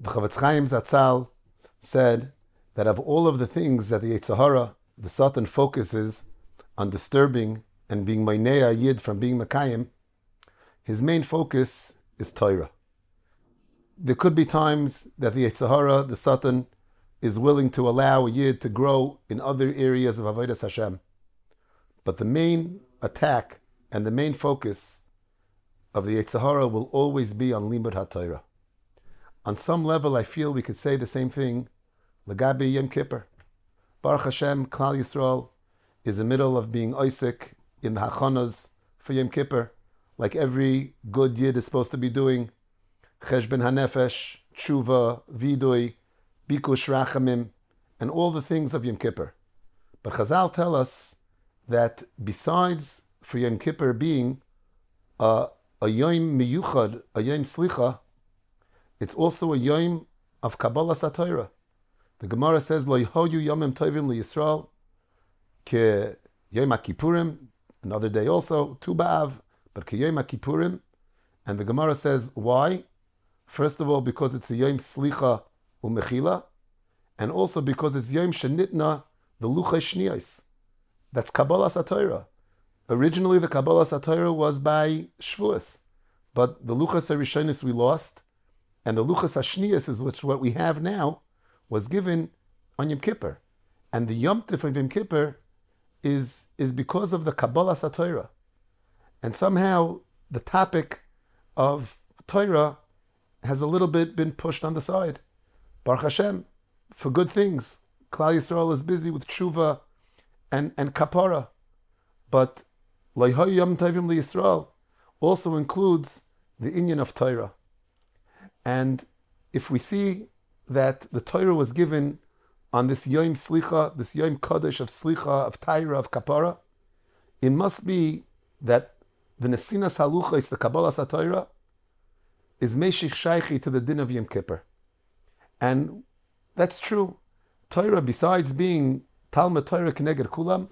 The Chavetz Chaim Zatzal said that of all of the things that the Yetzer Hara, the Satan, focuses on disturbing and being Mainea Yid from being Mekayim, his main focus is Torah. There could be times that the Yetzer Hara, the Satan, is willing to allow a Yid to grow in other areas of Avodas Hashem. But the main attack and the main focus of the Yetzer Hara will always be on Limud HaTorah. On some level, I feel we could say the same thing L'gabi Yom Kippur. Baruch Hashem, Klal Yisrael is in the middle of being Isaac in the Hachanas for Yom Kippur, like every good Yid is supposed to be doing. Cheshben HaNefesh, Tshuva, Vidui, Bikush Rachamim, and all the things of Yom Kippur. But Chazal tell us that besides for Yom Kippur being a Yom Miyuchad, a Yom Slicha, it's also a Yom of Kabbalah Satorah. The Gemara says, Lo Yehoyu Yomim Tovim LiYisrael Ke Yom HaKippurim, another day also, Tu B'Av, but Ke Yom HaKippurim. And the Gemara says, why? First of all, because it's a Yom Slicha U'Mechila, and also because it's Yom Shenitna the Luchei Shniyos. That's Kabbalah Satorah. Originally, the Kabbalah Satorah was by Shavuos, but the Luchas HaRishonis we lost, and the Luchas HaShniyos is what we have now, was given on Yom Kippur. And the Yom Tif of Yom Kippur is because of the Kabbalah Satorah. And somehow the topic of Torah has a little bit been pushed on the side. Baruch Hashem, for good things. Klal Yisrael is busy with tshuva and kapara. But Lo Yehoyu Yom Tovim LiYisrael also includes the inyan of Torah. And if we see that the Torah was given on this Yom Slicha, this Yom Kodesh of Slicha, of Torah, of Kapara, it must be that the Nesinas Haluchos, the Kabbalah Satorah, is Meshich Shaychi to the din of Yom Kippur. And that's true. Torah, besides being Talmud Torah Keneged Kulam,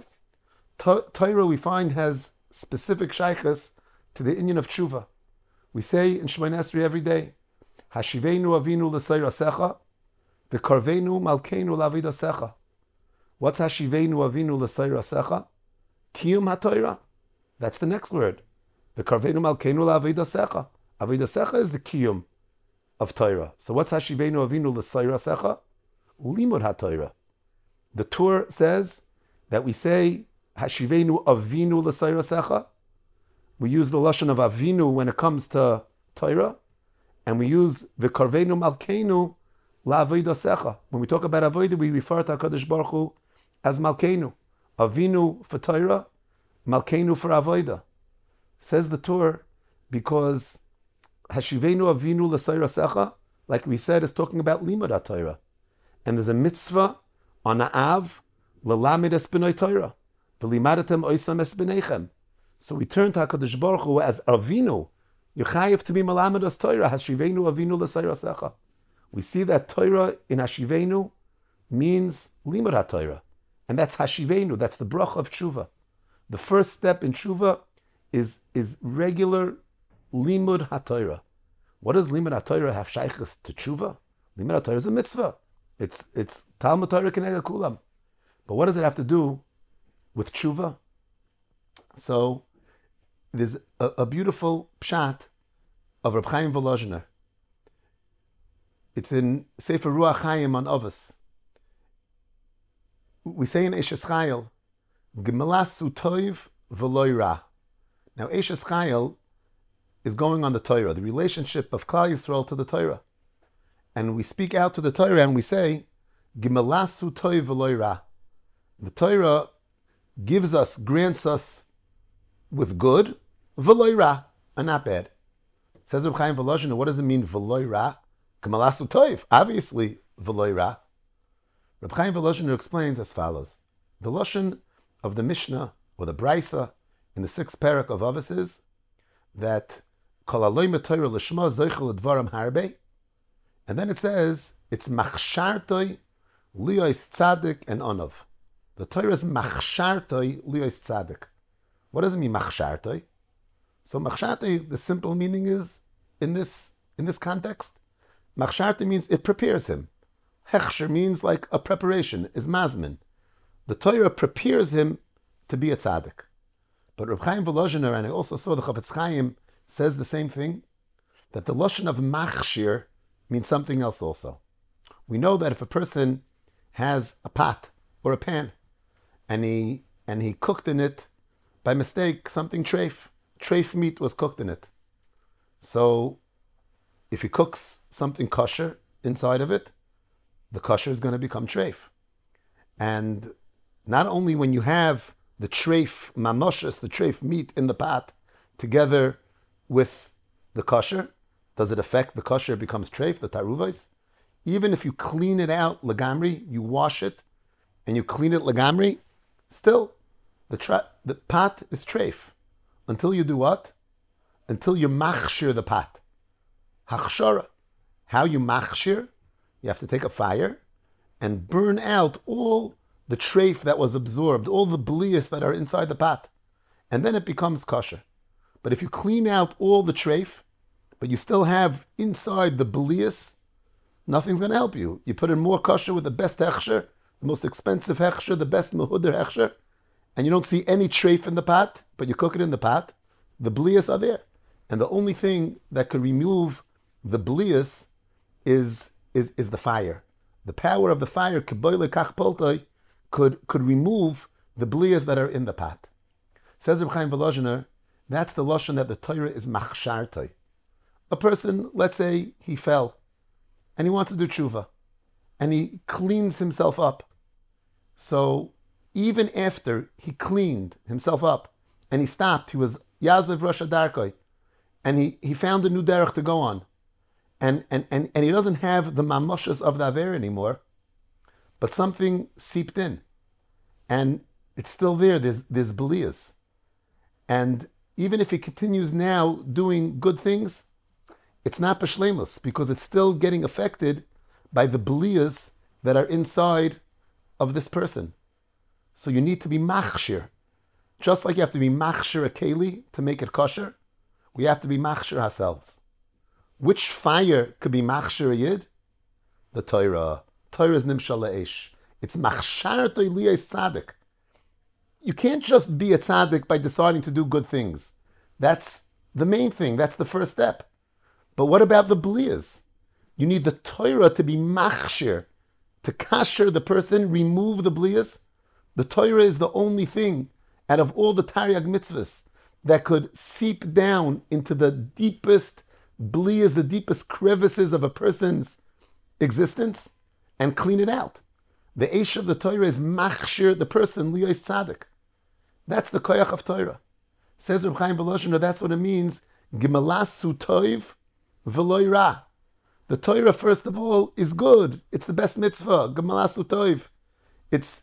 Torah we find has specific shaychus to the inyan of tshuva. We say in Shemoneh Esrei every day, Hashivenu Avinu l'Seirasecha, v'karvenu Malkeinu l'Avidasecha. What's Hashivenu Avinu l'Seirasecha? Kiyum HaTorah. That's the next word. V'karvenu Malkeinu l'Avidasecha. Avidasecha is the kiyum of Torah. So what's Hashivenu Avinu l'Seirasecha? Limud HaTorah. The Tur says that we say Hashivenu Avinu l'Seirasecha. We use the lashon of Avinu when it comes to Torah. And we use V'karvenu Malkeinu la'avodasecha. When we talk about avodah, we refer to HaKadosh Baruch Hu as Malkeinu. Avinu for Torah, Malkeinu for avodah. Says the Torah, because Hashivenu Avinu l'Seirasecha, like we said, is talking about Limud HaTorah. And there's a mitzvah on Av, l'lamed es b'nei Torah, v'limadatem oisam es b'neichem. So we turn to HaKadosh Baruch Hu as Avinu. You're chayiv to be malamed as Torah. Hashivenu Avinu l'Seirasecha. We see that Torah in Hashivenu means Limud HaTorah. And that's Hashivenu. That's the bracha of tshuva. The first step in tshuva is regular Limud HaTorah. What does Limud HaTorah have shaychus to tshuva? Limud HaTorah is a mitzvah. It's Talmud Torah Keneged Kulam. But what does it have to do with tshuva? So there's a beautiful pshat of Reb Chaim Volozhiner. It's in Sefer Ruach Chaim on Avos. We say in Eshes Chayil, Gemelasu Toiv V'loi Ra. Now Eshes Chayil is going on the Torah, the relationship of Klal Yisrael to the Torah. And we speak out to the Torah and we say, Gemelasu Toiv V'loi Ra. The Torah gives us, grants us with good, V'loi Ra, and not bad. Says Reb Chaim Volozhiner, what does it mean, V'loi Ra? Gemelasu Toiv, obviously, V'loi Ra. Reb Chaim Volozhiner explains as follows. The lashon of the Mishnah, or the Brisa, in the 6th parak of Avos is that Kol aloy metorah l'shma zoichel l'dvarim harbe, and then it says, it's machshartoi liyos tzadik and onav. The Torah is machshartoi liyos tzadik. What does it mean, machshartoi? So machshartoi, the simple meaning is, in this context, Machsharta means it prepares him. Hechsher means like a preparation, is mazmin. The Torah prepares him to be a tzaddik. But Reb Chaim Volozhiner, and I also saw the Chafetz Chaim, says the same thing, that the lashon of machshir means something else also. We know that if a person has a pot or a pan, and he cooked in it by mistake something treif meat was cooked in it. So if he cooks something kosher inside of it, the kosher is going to become treif. And not only when you have the treif mamoshes, the treif meat in the pot, together with the kosher, does it affect the kosher becomes treif, the taruvais? Even if you clean it out lagamri, you wash it, and you clean it lagamri, still, the pot is treif. Until you do what? Until you machshir the pot. Hachshara. How you machshir? You have to take a fire and burn out all the treif that was absorbed, all the blias that are inside the pot. And then it becomes kosher. But if you clean out all the treif, but you still have inside the blias, nothing's going to help you. You put in more kosher with the best hechsher, the most expensive hechsher, the best mehuder hechsher, and you don't see any treif in the pot, but you cook it in the pot, the blias are there. And the only thing that could remove the blias is the fire. The power of the fire, could remove the blias that are in the pot. Says Reb Chaim Volozhiner, that's the lashon that the Torah is machshartoi. A person, let's say he fell, and he wants to do tshuva, and he cleans himself up. So even after he cleaned himself up, and he stopped, he was Yazav Rosh Hadarkoi, and he found a new derech to go on, and he doesn't have the mamoshas of the aver anymore, but something seeped in, and it's still there. There's blias, and even if he continues now doing good things, it's not b'shleimus, because it's still getting affected by the blias that are inside of this person. So you need to be machshir. Just like you have to be machshir a keli to make it kosher, we have to be machshir ourselves. Which fire could be machshir a yid? The Torah. Torah is nimshal le'esh. It's machshar to'iliyas tzaddik. You can't just be a tzaddik by deciding to do good things. That's the main thing. That's the first step. But what about the blias? You need the Torah to be machshir, to kasher the person, remove the blias. The Torah is the only thing out of all the Taryag mitzvahs that could seep down into the deepest blias, the deepest crevices of a person's existence and clean it out. The Eish of the Torah is machshir the person, liyos tzaddik. That's the koyach of Torah. Says Reb Chaim Volozhiner, that's what it means. Gemalasu toiv v'loi ra. The Torah, first of all, is good. It's the best mitzvah. Gemalasu toiv. It's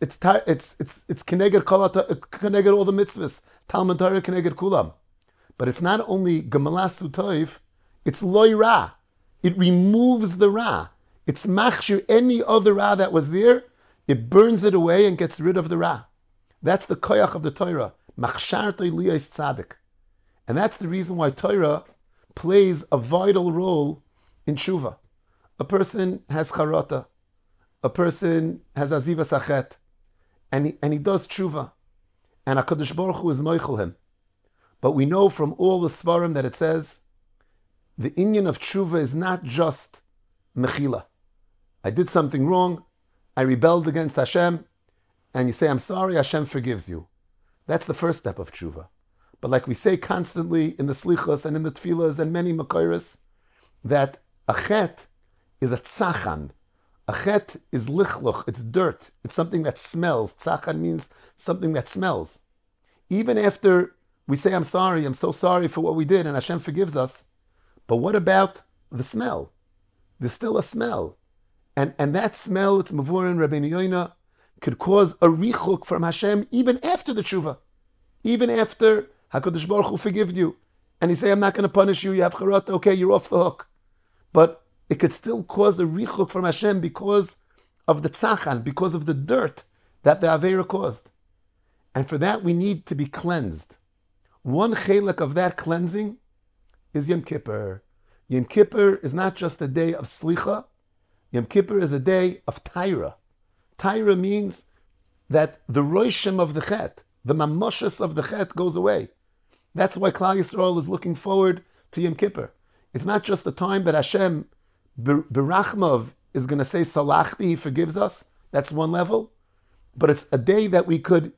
keneged all the mitzvahs. Talmud Torah keneged kulam. But it's not only gemalasu toiv, it's loi ra. It removes the ra. It's machshir any other ra that was there. It burns it away and gets rid of the ra. That's the koyach of the Torah. Machshar to'iliyas tzaddik. And that's the reason why Torah plays a vital role in tshuva. A person has charata. A person has aziva sachet. And he does tshuva. And HaKadosh Baruch Hu is moichel him. But we know from all the svarim that it says, the inyan of tshuva is not just mechila. I did something wrong. I rebelled against Hashem. And you say, I'm sorry, Hashem forgives you. That's the first step of tshuva. But like we say constantly in the slichos and in the tefillas and many makoros, that a chet is a tzachan. A chet is lichluch, it's dirt. It's something that smells. Tzachan means something that smells. Even after we say, I'm sorry, I'm so sorry for what we did, and Hashem forgives us, but what about the smell? There's still a smell. And that smell, it's Mavurin, Rabbeinu Yoina, could cause a richuk from Hashem even after the tshuva. Even after HaKadosh Baruch Hu forgived you. And he say, I'm not going to punish you, you have charata, okay, you're off the hook. But it could still cause a richuk from Hashem because of the tzachan, because of the dirt that the Aveira caused. And for that we need to be cleansed. One chelek of that cleansing is Yom Kippur. Yom Kippur is not just a day of slicha. Yom Kippur is a day of taira. Taira means that the roshim of the chet, the mamoshus of the chet goes away. That's why Klal Yisrael is looking forward to Yom Kippur. It's not just the time that Hashem, Berachmav, is going to say Salachti, He forgives us. That's one level. But it's a day that we could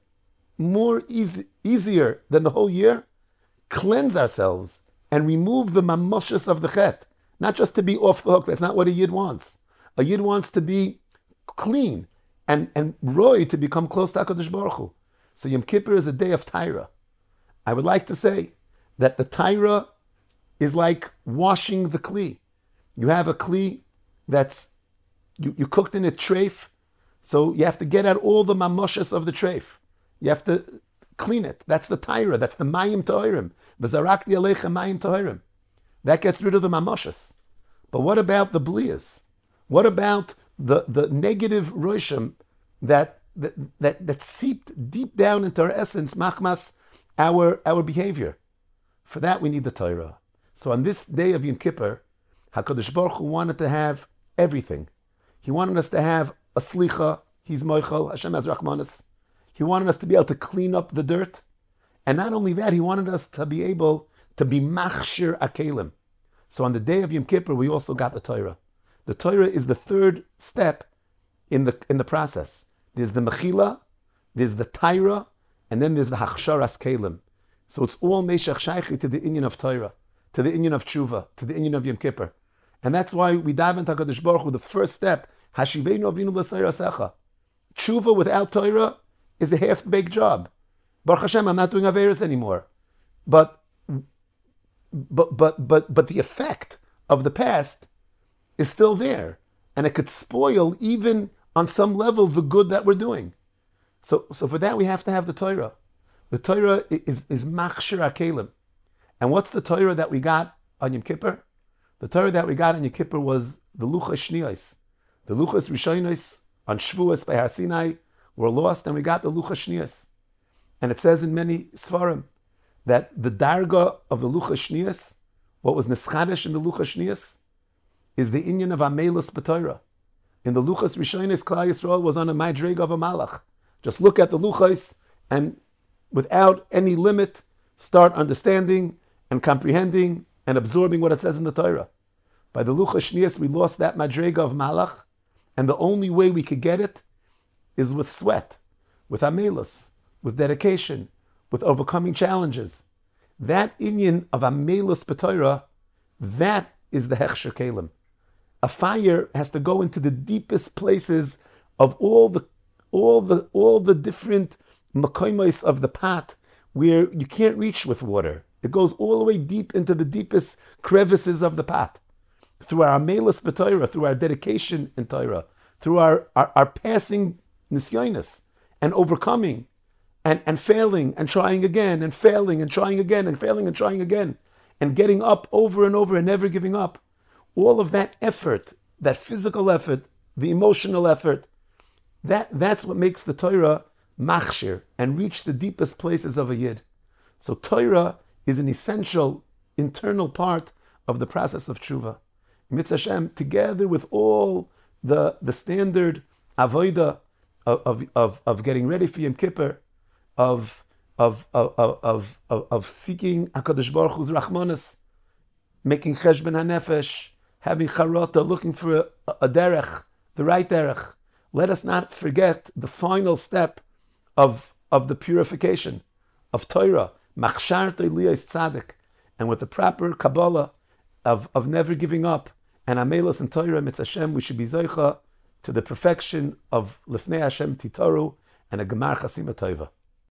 easier than the whole year, cleanse ourselves and remove the mamoshus of the chet. Not just to be off the hook. That's not what a yid wants. A yid wants to be clean and roy to become close to HaKadosh Baruch Hu. So Yom Kippur is a day of Taira. I would like to say that the Taira is like washing the Kli. You have a Kli that's, you cooked in a treif, so you have to get out all the mamoshas of the treif. You have to clean it. That's the Taira. That's the Mayim Tohirim. V'zarakti aleichem Mayim Tohirim. That gets rid of the mamoshas. But what about the bliyas? What about the negative roshim that seeped deep down into our essence, machmas, our behavior? For that we need the Torah. So on this day of Yom Kippur, HaKadosh Baruch Hu wanted to have everything. He wanted us to have a slicha. He's moichel. Hashem has rachmanis. He wanted us to be able to clean up the dirt. And not only that, He wanted us to be able to be machshir akelim. So on the day of Yom Kippur, we also got the Torah. The Torah is the third step in the process. There's the mechila, there's the Torah, and then there's the hachsharas kelim. So it's all meshach shaychi to the inyan of Torah, to the inyan of tshuva, to the inyan of Yom Kippur. And that's why we daven to HaKadosh Baruch Hu, the first step, Hashiveinu Avinu L'Seirasecha. Tshuva without Torah is a half-baked job. Baruch Hashem, I'm not doing Averis anymore. But the effect of the past is still there. And it could spoil, even on some level, the good that we're doing. So for that, we have to have the Torah. The Torah is machshir akelim. And what's the Torah that we got on Yom Kippur? The Torah that we got on Yom Kippur was the Luchas Shniyos. The Luchas Rishonos on Shavuos by Har Sinai were lost, and we got the Luchas Shniyos. And it says in many Sfarim that the Darga of the Luchas Shniyos, what was Neschadish in the Luchas Shniyos, is the inyan of Amelus B'Torah. In the Luchas Rishonos, Klal Yisrael was on a Madrega of a Malach. Just look at the Luchas and without any limit, start understanding and comprehending and absorbing what it says in the Torah. By the Luchas Shniyos, we lost that Madrega of Malach, and the only way we could get it is with sweat, with Amelus, with dedication, with overcoming challenges. That inyan of Amelus B'Torah, that is the Hechsher Kelim. A fire has to go into the deepest places of all the different makoimos of the pot where you can't reach with water. It goes all the way deep into the deepest crevices of the pot. Through our Amelus B'Torah, through our dedication in Torah, through our passing nisyonis and overcoming and failing and trying again and failing and trying again and failing and trying again and getting up over and over and never giving up. All of that effort, that physical effort, the emotional effort, that's what makes the Torah machshir and reach the deepest places of a yid. So Torah is an essential internal part of the process of tshuva. Mitzvah Hashem, together with all the standard avodah of getting ready for Yom Kippur, of seeking HaKadosh Baruch Hu's rachmanas, making cheshbon hanefesh, having charata, looking for a derech, the right derech. Let us not forget the final step of the purification of Torah, machshar toiliyos tzaddik, and with the proper Kabbalah of never giving up, and Amelus and Torah, Mitzvah Hashem, we should be zoicha to the perfection of Lifnei Hashem Titoru and a Gemar Chasima Tova.